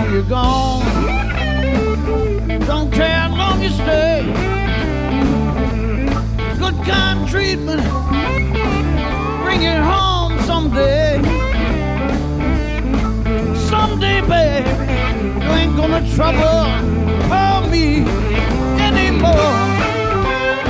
long you're gone. Don't care how long you stay. Good kind treatment, bring it home someday. Someday, baby, you ain't gonna trouble